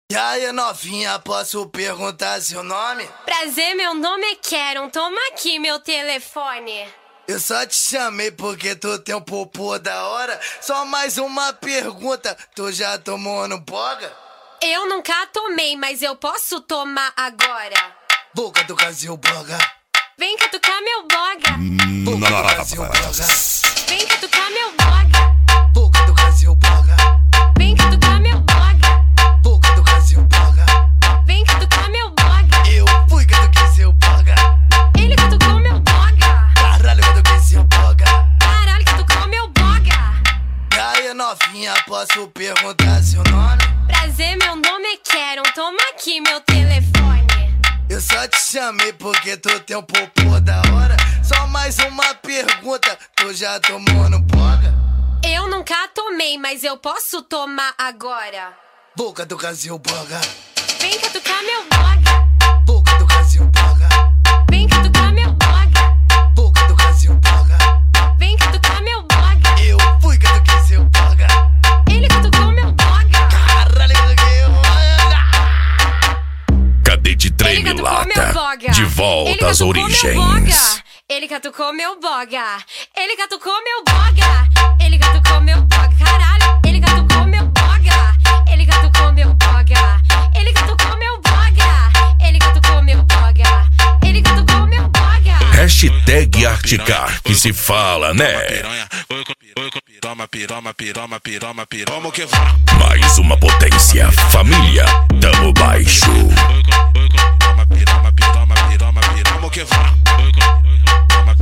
E aí, novinha, posso perguntar seu nome? Prazer, meu nome é Keron, toma aqui meu telefone. Eu só te chamei porque tu tem um popô da hora. Só mais uma pergunta, tu já tomou no boga? Eu nunca tomei, mas eu posso tomar agora. Boca do Brasil, boga. Vem catucar meu boga. Boca do Brasil, boga. Vem catucar meu boga. Boca do Brasil, boga. Vem catucar meu boga. Boca do Brasil, boga. Vem catucar meu boga. Eu fui catuquei seu boga. Ele catucou meu boga. Caralho, catuquei seu boga. Caralho, catucou meu boga. E aí, novinha, posso perguntar seu nome? Prazer, meu nome é Keron, toma aqui meu telefone. Eu só te chamei porque tu tem um popô da hora. Só mais uma pergunta, tu já tomou no boga? Eu nunca tomei, mas eu posso tomar agora. Boca do Brasil, boga. Vem catucar meu boga. Boca do Brasil, boga. Vem catucar meu boga. Boca do Brasil, boga. Vem catucar meu boga. Eu fui catuquei seu boga. Ele catucou meu boga. Caralho, catuquei seu boga. Cadete Ele Treme catucou meu Lata, boga. de volta às Ele catucou meu origens. boga. Ele catucou meu boga. Ele catucou meu boga. Ele catucou meu boga. Caralho, ele catucou meu boga. Ele catucou meu boga. Ele catucou meu boga. Ele catucou meu boga. Ele catucou meu boga. Hashtag Articar, que se fala, né? Toma piroma, que Mais uma potência, família, tamo baixo. toma piroma, que toma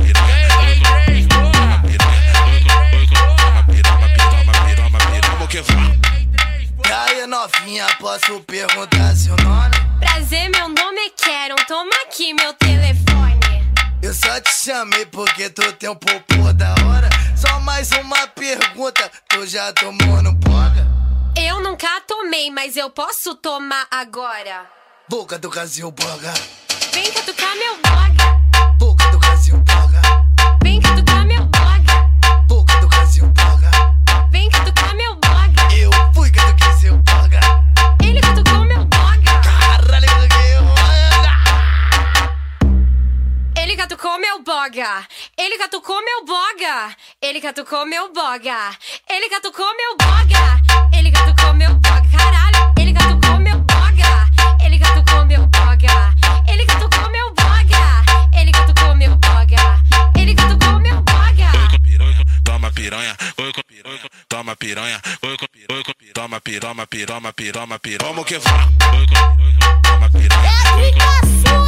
piroma, que E aí, novinha, posso perguntar seu nome? Prazer, meu nome é Keron, toma aqui meu telefone. Eu só te chamei porque tu tem um popô da hora. Só mais uma pergunta, tu já tomou no boga? Eu nunca tomei, mas eu posso tomar agora. Boca do Brasil, boga. Vem catucar meu boga. Boca do Brasil, boga. Vem catucar meu boga. Boca do Brasil, boga. Vem catucar meu boga. Eu fui catuquei seu boga. Ele catucou meu boga. Caralho, catuquei seu boga. Ele catucou meu boga. Ele catucou meu boga. Ele catucou meu boga. Ele catucou meu boga. Ele catucou meu boga. Caralho, ele catucou meu boga. Ele catucou meu boga. Ele catucou meu boga. Ele catucou meu boga. Ele catucou meu boga. toma piranha, toma piranha, toma piroma, que toma piranha. É